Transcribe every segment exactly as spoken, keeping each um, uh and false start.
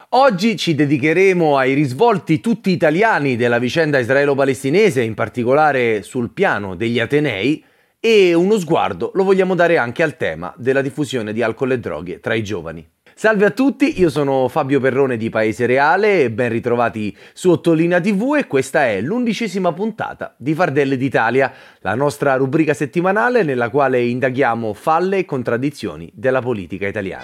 Oggi ci dedicheremo ai risvolti tutti italiani della vicenda israelo-palestinese, in particolare sul piano degli Atenei, e uno sguardo lo vogliamo dare anche al tema della diffusione di alcol e droghe tra i giovani. Salve a tutti, io sono Fabio Perrone di Paese Reale e ben ritrovati su Ottolina tivù e questa è l'undicesima puntata di Fardelle d'Italia, la nostra rubrica settimanale nella quale indaghiamo falle e contraddizioni della politica italiana.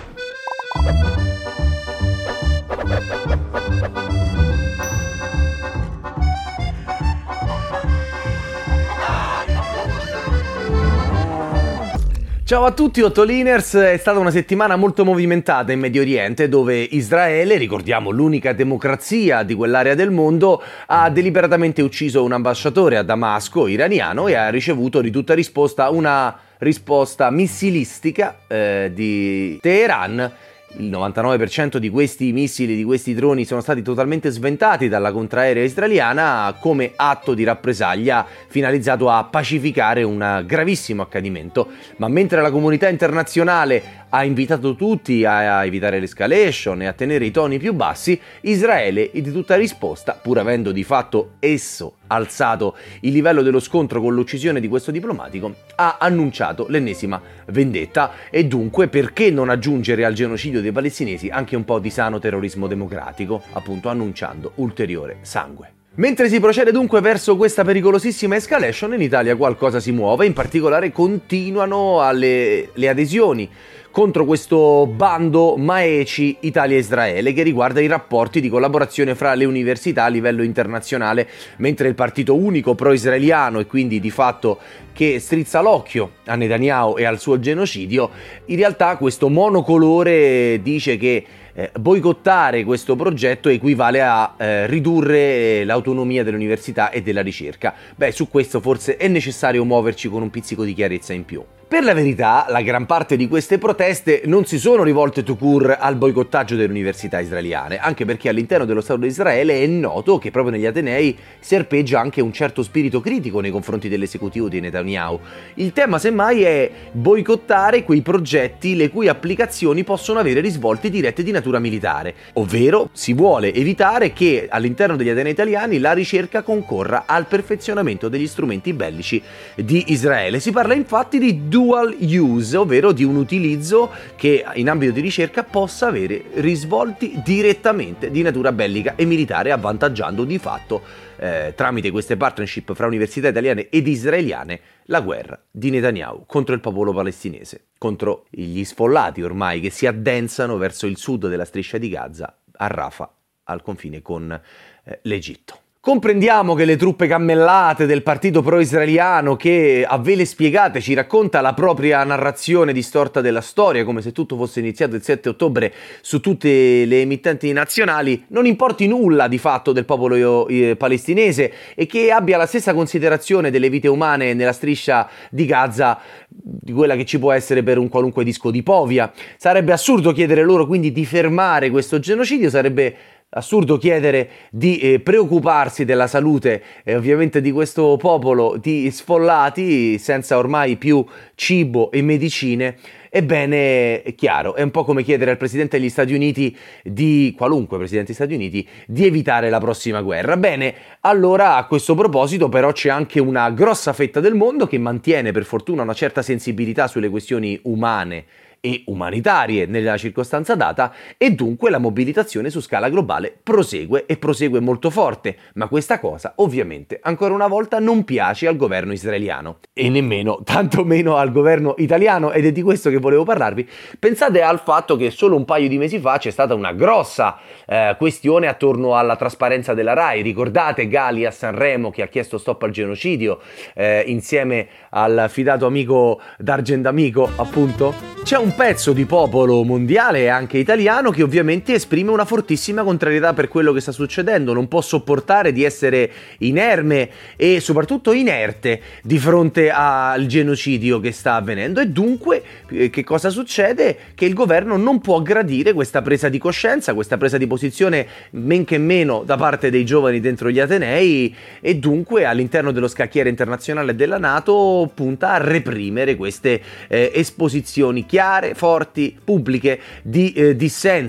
Ciao a tutti Ottoliners, è stata una settimana molto movimentata in Medio Oriente dove Israele, ricordiamo l'unica democrazia di quell'area del mondo, ha deliberatamente ucciso un ambasciatore a Damasco iraniano e ha ricevuto di tutta risposta una risposta missilistica eh, di Teheran. Il novantanove per cento di questi missili, di questi droni sono stati totalmente sventati dalla contraerea israeliana come atto di rappresaglia finalizzato a pacificare un gravissimo accadimento. Ma mentre la comunità internazionale ha invitato tutti a evitare l'escalation e a tenere i toni più bassi, Israele, di tutta risposta, pur avendo di fatto esso alzato il livello dello scontro con l'uccisione di questo diplomatico, ha annunciato l'ennesima vendetta e dunque perché non aggiungere al genocidio dei palestinesi anche un po' di sano terrorismo democratico, appunto annunciando ulteriore sangue. Mentre si procede dunque verso questa pericolosissima escalation, in Italia qualcosa si muove, in particolare continuano alle, le adesioni contro questo bando Maeci Italia-Israele che riguarda i rapporti di collaborazione fra le università a livello internazionale, mentre il partito unico pro-israeliano e quindi di fatto che strizza l'occhio a Netanyahu e al suo genocidio, in realtà questo monocolore dice che Eh, boicottare questo progetto equivale a eh, ridurre l'autonomia dell'università e della ricerca. Beh, su questo forse è necessario muoverci con un pizzico di chiarezza in più. Per la verità, la gran parte di queste proteste non si sono rivolte tout court al boicottaggio delle università israeliane, anche perché all'interno dello Stato di Israele è noto che proprio negli Atenei serpeggia anche un certo spirito critico nei confronti dell'esecutivo di Netanyahu. Il tema semmai è boicottare quei progetti le cui applicazioni possono avere risvolti diretti di natura militare, ovvero si vuole evitare che all'interno degli Atenei italiani la ricerca concorra al perfezionamento degli strumenti bellici di Israele. Si parla infatti di dual use, ovvero di un utilizzo che in ambito di ricerca possa avere risvolti direttamente di natura bellica e militare, avvantaggiando di fatto eh, tramite queste partnership fra università italiane ed israeliane la guerra di Netanyahu contro il popolo palestinese, contro gli sfollati ormai che si addensano verso il sud della striscia di Gaza, a Rafah, al confine con eh, l'Egitto. Comprendiamo che le truppe cammellate del partito pro-israeliano che a vele spiegate ci racconta la propria narrazione distorta della storia, come se tutto fosse iniziato il sette ottobre su tutte le emittenti nazionali, non importi nulla di fatto del popolo eh, palestinese e che abbia la stessa considerazione delle vite umane nella striscia di Gaza di quella che ci può essere per un qualunque disco di Povia. Sarebbe assurdo chiedere loro quindi di fermare questo genocidio, sarebbe assurdo chiedere di eh, preoccuparsi della salute eh, ovviamente di questo popolo di sfollati senza ormai più cibo e medicine. Ebbene, è chiaro, è un po' come chiedere al Presidente degli Stati Uniti, di qualunque Presidente degli Stati Uniti, di evitare la prossima guerra. Bene, allora a questo proposito però c'è anche una grossa fetta del mondo che mantiene per fortuna una certa sensibilità sulle questioni umane e umanitarie nella circostanza data e dunque la mobilitazione su scala globale prosegue e prosegue molto forte, ma questa cosa ovviamente ancora una volta non piace al governo israeliano e nemmeno, tanto meno al governo italiano, ed è di questo che volevo parlarvi. Pensate al fatto che solo un paio di mesi fa c'è stata una grossa eh, questione attorno alla trasparenza della RAI. Ricordate Gali a Sanremo che ha chiesto stop al genocidio eh, insieme al fidato amico D'Argendamico, appunto? C'è un pezzo di popolo mondiale e anche italiano che ovviamente esprime una fortissima contrarietà per quello che sta succedendo, non può sopportare di essere inerme e soprattutto inerte di fronte al genocidio che sta avvenendo e dunque eh, che cosa succede? Che il governo non può gradire questa presa di coscienza, questa presa di posizione men che meno da parte dei giovani dentro gli Atenei e dunque all'interno dello scacchiere internazionale della NATO punta a reprimere queste eh, esposizioni chiare, forti, pubbliche di eh, dissenso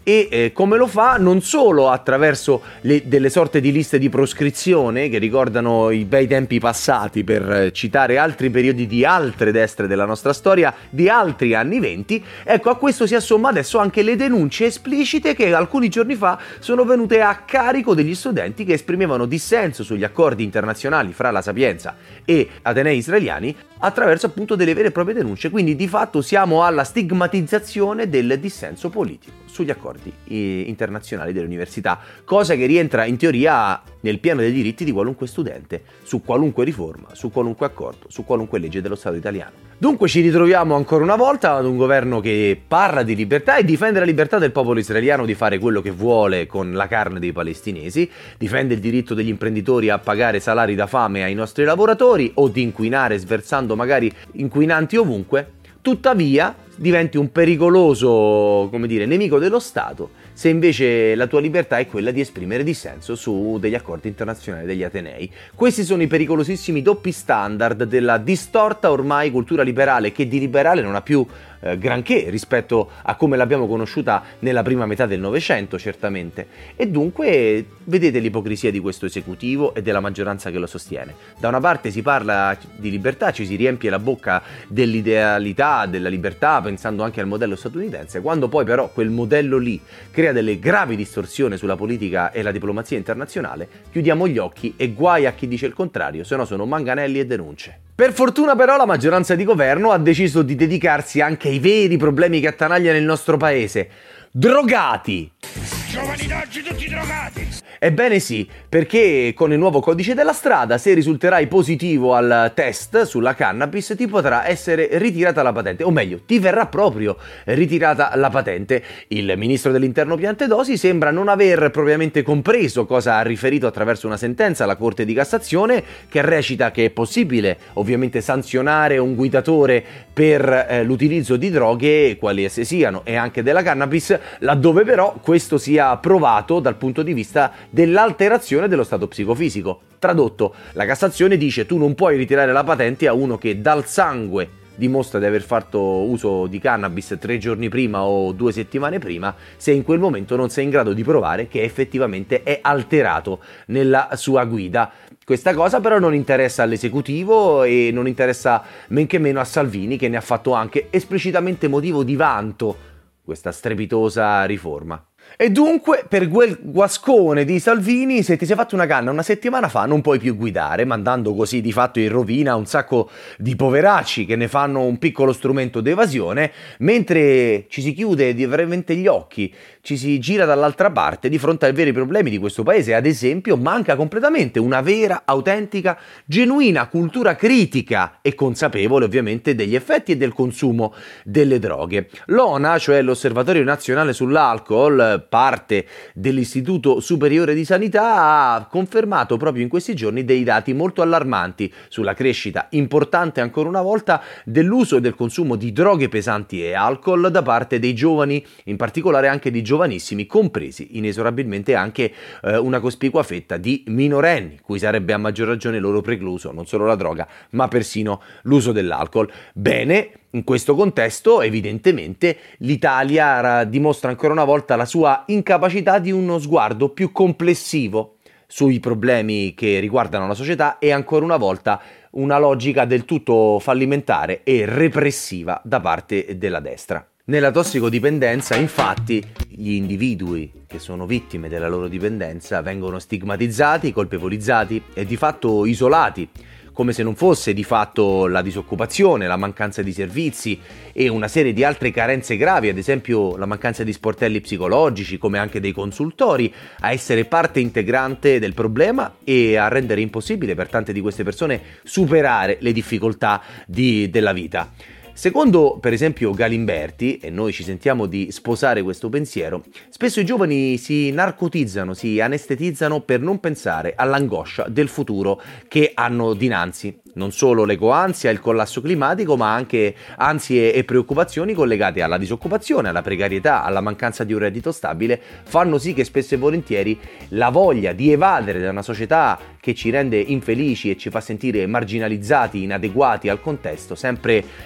E eh, come lo fa? Non solo attraverso le, delle sorte di liste di proscrizione che ricordano i bei tempi passati, per eh, citare altri periodi di altre destre della nostra storia, di altri anni venti. Ecco, a questo si assomma adesso anche le denunce esplicite che alcuni giorni fa sono venute a carico degli studenti che esprimevano dissenso sugli accordi internazionali fra la Sapienza e atenei israeliani attraverso appunto delle vere e proprie denunce. Quindi di fatto siamo alla stigmatizzazione del dissenso politico sugli accordi internazionali delle università, cosa che rientra in teoria nel piano dei diritti di qualunque studente, su qualunque riforma, su qualunque accordo, su qualunque legge dello Stato italiano. Dunque ci ritroviamo ancora una volta ad un governo che parla di libertà e difende la libertà del popolo israeliano di fare quello che vuole con la carne dei palestinesi, difende il diritto degli imprenditori a pagare salari da fame ai nostri lavoratori o di inquinare sversando magari inquinanti ovunque. Tuttavia diventi un pericoloso, come dire, nemico dello Stato se invece la tua libertà è quella di esprimere dissenso su degli accordi internazionali degli atenei. Questi sono i pericolosissimi doppi standard della distorta ormai cultura liberale, che di liberale non ha più eh, granché rispetto a come l'abbiamo conosciuta nella prima metà del Novecento, certamente. E dunque vedete l'ipocrisia di questo esecutivo e della maggioranza che lo sostiene. Da una parte si parla di libertà, ci si riempie la bocca dell'idealità, della libertà, pensando anche al modello statunitense, quando poi però quel modello lì crea delle gravi distorsioni sulla politica e la diplomazia internazionale, chiudiamo gli occhi e guai a chi dice il contrario, se no sono manganelli e denunce. Per fortuna però la maggioranza di governo ha deciso di dedicarsi anche ai veri problemi che attanagliano il nostro paese. Drogati! Giovani d'oggi tutti drogati! Ebbene sì, perché con il nuovo codice della strada, se risulterai positivo al test sulla cannabis, ti potrà essere ritirata la patente, o meglio, ti verrà proprio ritirata la patente. Il ministro dell'Interno Piantedosi sembra non aver propriamente compreso cosa ha riferito attraverso una sentenza alla Corte di Cassazione, che recita che è possibile ovviamente sanzionare un guidatore per eh, l'utilizzo di droghe, quali esse siano, e anche della cannabis, laddove però questo sia provato dal punto di vista dell'alterazione dello stato psicofisico. Tradotto, la Cassazione dice: tu non puoi ritirare la patente a uno che dal sangue dimostra di aver fatto uso di cannabis tre giorni prima o due settimane prima, se in quel momento non sei in grado di provare che effettivamente è alterato nella sua guida. Questa cosa però non interessa all'esecutivo e non interessa men che meno a Salvini, che ne ha fatto anche esplicitamente motivo di vanto questa strepitosa riforma. E dunque, per quel guascone di Salvini, se ti sei fatto una canna una settimana fa non puoi più guidare, mandando così di fatto in rovina un sacco di poveracci che ne fanno un piccolo strumento d'evasione, mentre ci si chiude veramente gli occhi, ci si gira dall'altra parte di fronte ai veri problemi di questo paese. Ad esempio, manca completamente una vera, autentica, genuina cultura critica e consapevole ovviamente degli effetti e del consumo delle droghe. L'O N A, cioè l'Osservatorio Nazionale sull'Alcol, parte dell'Istituto Superiore di Sanità, ha confermato proprio in questi giorni dei dati molto allarmanti sulla crescita importante ancora una volta dell'uso e del consumo di droghe pesanti e alcol da parte dei giovani, in particolare anche di giovanissimi, compresi inesorabilmente anche eh, una cospicua fetta di minorenni, cui sarebbe a maggior ragione loro precluso non solo la droga ma persino l'uso dell'alcol. Bene, in questo contesto evidentemente l'Italia dimostra ancora una volta la sua incapacità di uno sguardo più complessivo sui problemi che riguardano la società e ancora una volta una logica del tutto fallimentare e repressiva da parte della destra. Nella tossicodipendenza, infatti, gli individui che sono vittime della loro dipendenza vengono stigmatizzati, colpevolizzati e di fatto isolati, come se non fosse di fatto la disoccupazione, la mancanza di servizi e una serie di altre carenze gravi, ad esempio la mancanza di sportelli psicologici, come anche dei consultori, a essere parte integrante del problema e a rendere impossibile per tante di queste persone superare le difficoltà di, della vita. Secondo per esempio Galimberti, e noi ci sentiamo di sposare questo pensiero, spesso i giovani si narcotizzano, si anestetizzano per non pensare all'angoscia del futuro che hanno dinanzi. Non solo l'ecoansia e il collasso climatico, ma anche ansie e preoccupazioni collegate alla disoccupazione, alla precarietà, alla mancanza di un reddito stabile, fanno sì che spesso e volentieri la voglia di evadere da una società che ci rende infelici e ci fa sentire marginalizzati, inadeguati al contesto, sempre eh, con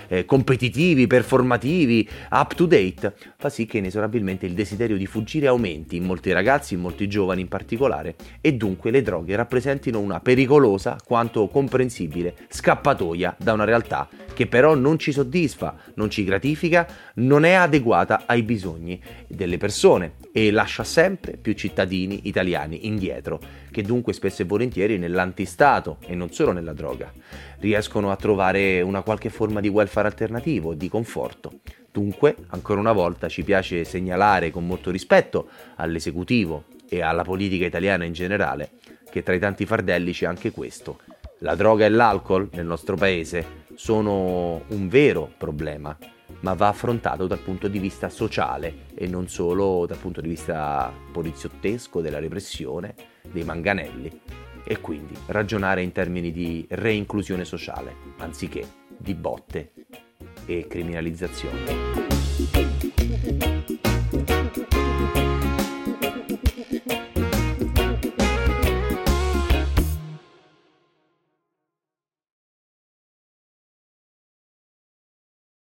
competitivi, performativi, up to date, fa sì che inesorabilmente il desiderio di fuggire aumenti in molti ragazzi, in molti giovani in particolare, e dunque le droghe rappresentino una pericolosa quanto comprensibile scappatoia da una realtà che però non ci soddisfa, non ci gratifica, non è adeguata ai bisogni delle persone e lascia sempre più cittadini italiani indietro, che dunque spesso e volentieri nell'antistato e non solo nella droga riescono a trovare una qualche forma di welfare alternativo, di conforto. Dunque, ancora una volta ci piace segnalare con molto rispetto all'esecutivo e alla politica italiana in generale che tra i tanti fardelli c'è anche questo. La droga e l'alcol nel nostro paese sono un vero problema, ma va affrontato dal punto di vista sociale e non solo dal punto di vista poliziottesco, della repressione, dei manganelli, e quindi ragionare in termini di reinclusione sociale anziché di botte e criminalizzazione.